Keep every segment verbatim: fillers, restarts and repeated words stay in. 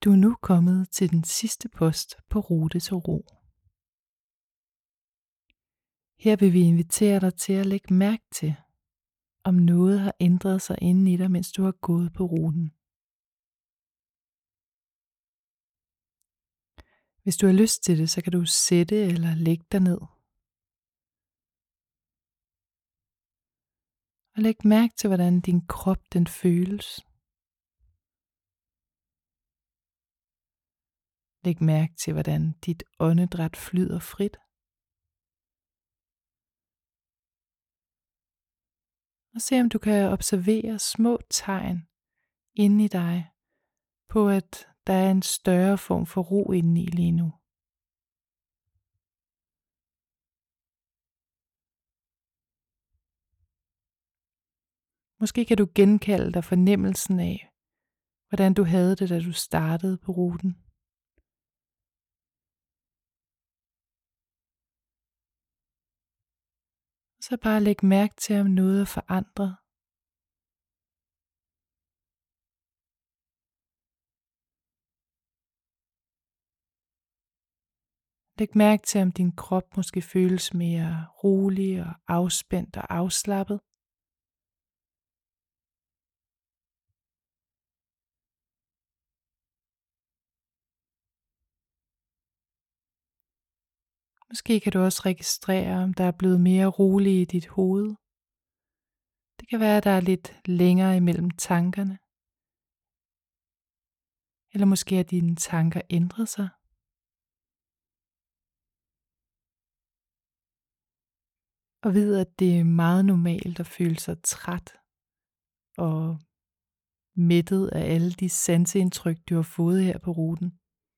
Du er nu kommet til den sidste post på Rute til Ro. Her vil vi invitere dig til at lægge mærke til, om noget har ændret sig inde i dig, mens du har gået på ruten. Hvis du har lyst til det, så kan du sætte eller lægge dig ned. Og læg mærke til, hvordan din krop den føles. Læg mærke til, hvordan dit åndedræt flyder frit. Og se om du kan observere små tegn inde i dig på, at der er en større form for ro inde i lige nu. Måske kan du genkalde dig fornemmelsen af, hvordan du havde det, da du startede på ruten. Så bare læg mærke til, om noget er forandret. Læg mærke til, om din krop måske føles mere rolig og afspændt og afslappet. Måske kan du også registrere, om der er blevet mere roligt i dit hoved. Det kan være, at der er lidt længere imellem tankerne. Eller måske har dine tanker ændret sig. Og ved, at det er meget normalt at føle sig træt og mættet af alle de sanseindtryk, du har fået her på ruten.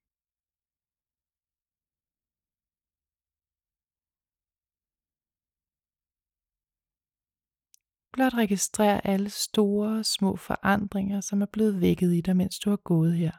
Blot registrer alle store og små forandringer, som er blevet vækket i dig, mens du har gået her.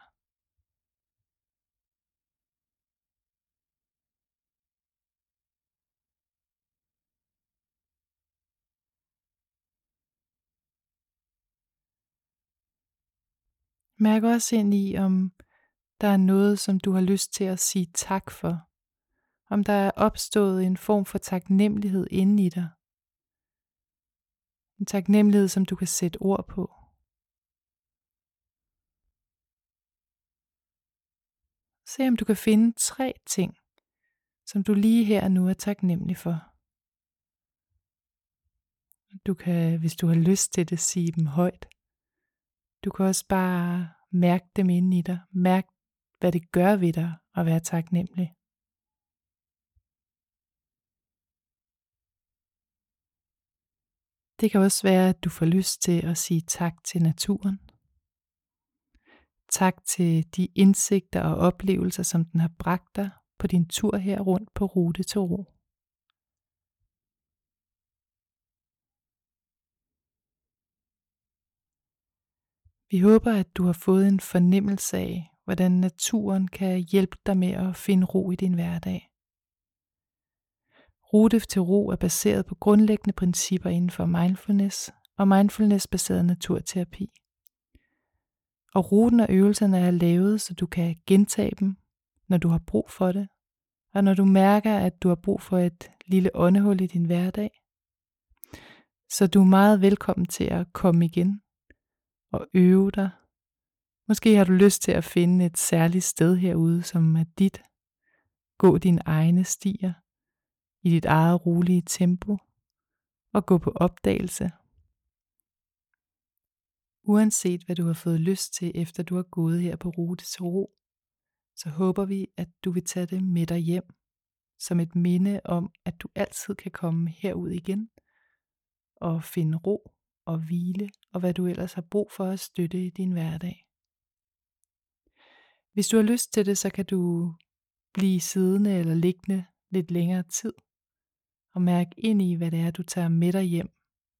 Mærk også ind i, om der er noget, som du har lyst til at sige tak for. Om der er opstået en form for taknemmelighed inde i dig. En taknemmelighed, som du kan sætte ord på. Se om du kan finde tre ting, som du lige her og nu er taknemmelig for. Du kan, hvis du har lyst til det, sige dem højt. Du kan også bare mærke dem inde i dig. Mærk, hvad det gør ved dig at være taknemmelig. Det kan også være, at du får lyst til at sige tak til naturen. Tak til de indsigter og oplevelser, som den har bragt dig på din tur her rundt på Rute til Ro. Vi håber, at du har fået en fornemmelse af, hvordan naturen kan hjælpe dig med at finde ro i din hverdag. Rute til Ro er baseret på grundlæggende principper inden for mindfulness og mindfulness-baseret naturterapi. Og ruten og øvelserne er lavet, så du kan gentage dem, når du har brug for det, og når du mærker, at du har brug for et lille åndehul i din hverdag. Så du er meget velkommen til at komme igen og øve dig. Måske har du lyst til at finde et særligt sted herude, som er dit. Gå dine egne stier i dit eget rolige tempo og gå på opdagelse. Uanset hvad du har fået lyst til, efter du har gået her på Rute til Ro, så håber vi, at du vil tage det med dig hjem, som et minde om, at du altid kan komme herud igen og finde ro og hvile, og hvad du ellers har brug for at støtte i din hverdag. Hvis du har lyst til det, så kan du blive siddende eller liggende lidt længere tid, og mærke ind i, hvad det er, du tager med dig hjem.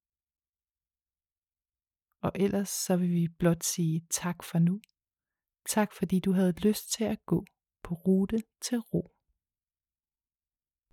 Og ellers så vil vi blot sige tak for nu. Tak fordi du havde lyst til at gå på Rute til Ro.